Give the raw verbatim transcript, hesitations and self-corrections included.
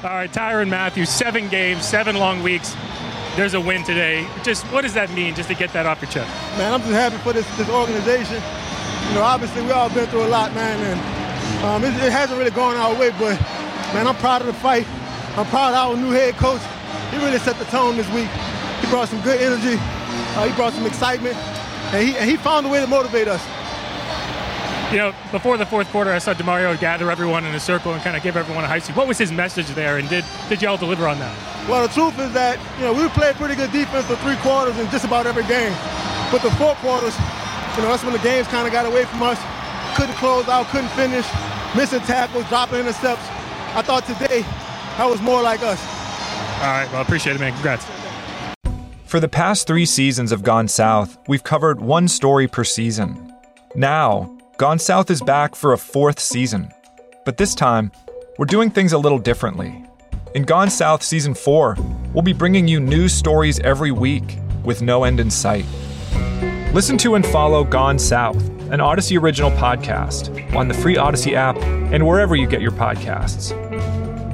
All right, Tyrann Mathieu, seven games, seven long weeks. There's a win today. Just what does that mean, just to get that off your chest? Man, I'm just happy for this, this organization. You know, obviously we all been through a lot, man, and um, it, it hasn't really gone our way, but, man, I'm proud of the fight. I'm proud of our new head coach. He really set the tone this week. He brought some good energy. Uh, he brought some excitement, and he, and he found a way to motivate us. You know, before the fourth quarter, I saw DeMario gather everyone in a circle and kind of give everyone a high seat. What was his message there, and did, did y'all deliver on that? Well, the truth is that, you know, we played pretty good defense for three quarters in just about every game. But the four quarters, you know, that's when the games kind of got away from us. Couldn't close out, couldn't finish, missing tackles, dropping intercepts. I thought today that was more like us. All right, well, appreciate it, man. Congrats. For the past three seasons of Gone South, we've covered one story per season. Now, Gone South is back for a fourth season. But this time, we're doing things a little differently. In Gone South Season four, we'll be bringing you news stories every week with no end in sight. Listen to and follow Gone South, an Odyssey original podcast, on the free Odyssey app and wherever you get your podcasts.